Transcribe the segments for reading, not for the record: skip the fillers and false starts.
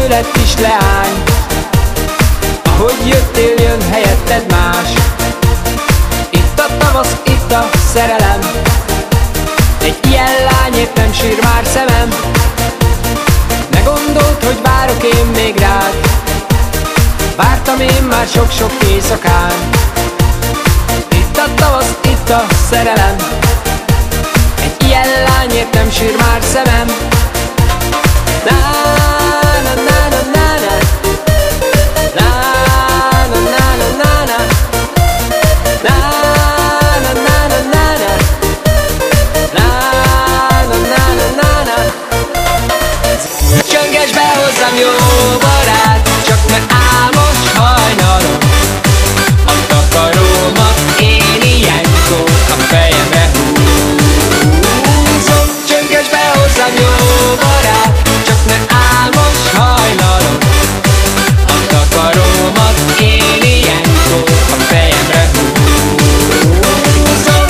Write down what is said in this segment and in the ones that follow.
tőled is leány. Ahogy jöttél, jön helyetted más. Itt a tavasz, itt a szerelem. Egy ilyen lányért nem sír már szemem. Ne gondold, hogy várok én még rád. Vártam én már sok-sok éjszakán. Itt a tavasz, itt a szerelem. Egy ilyen lányért nem sír már szemem. Na na na na na na. Na na na na na na. Na na na na na na. Na na na na na na. Csönges be hozzám, jó barát, csak ne álmos hajnalon. A takarómat én ilyenkor a fejemre húzom. Csönges be hozzám, jó barát, csak ne álmos hajnalon. A takarómat én ilyenkor a fejemre húzom.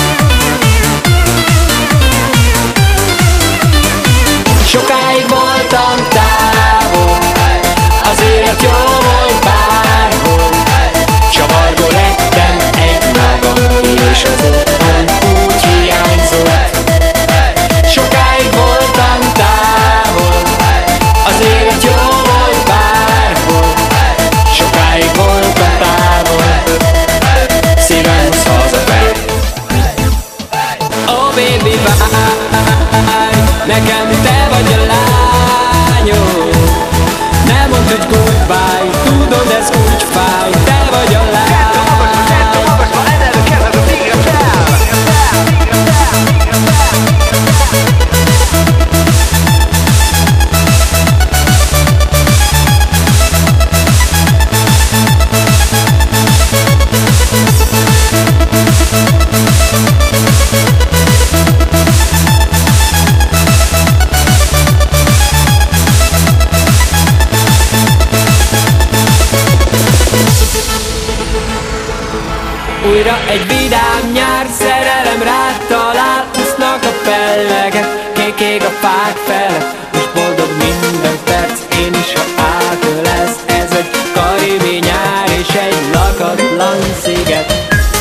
Sokáig voltam távol, az élet jó volt bárhol. Csavargó lettem egymagam, és az otthon úgy hiányzott. Sokáig voltam távol, az élet jó volt bárhol. Sokáig voltam távol, szívem most hazafelé. Oh baby, várj, nekem te vagy a lányom. Nem mondd, hogy goodbye, tudod ez úgy fáj. Te vagy a lány. Újra egy vidám nyár, szerelem rád talál. Úsznak a fellegek, kék ég a fák felett. Most boldog minden perc, én is, ha átölelsz. Ez egy karibi nyár és egy lakatlan sziget.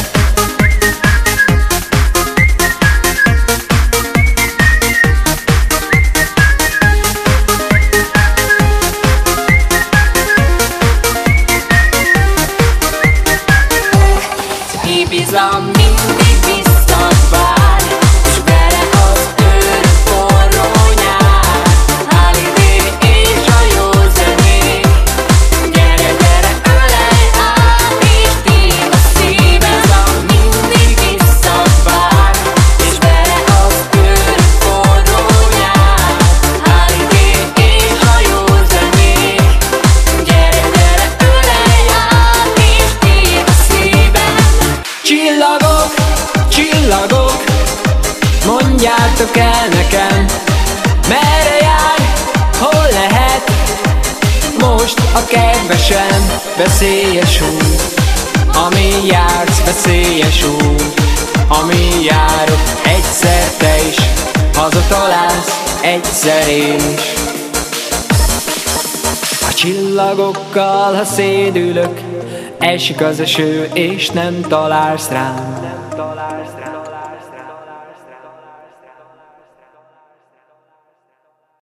Ibiza mindig visszavár, és vele az örök forró nyár. Holiday és a jó zenék. Gyere, gyere, ölelj át, és tív a szívem. Ibiza mindig visszavár, és vele az örök forró nyár. Holiday és a jó zenék. Gyere, gyere, ölelj át, és tív a szívem. Csillagok, csillagok, mondjátok el nekem, merre jár, hol lehet most a kedvesem. Veszélyes út, ami jársz, veszélyes út, ami járok. Egyszer te is hazatalálsz, egyszer én is. A csillagokkal, ha szédülök, esik az eső, és nem találsz rám.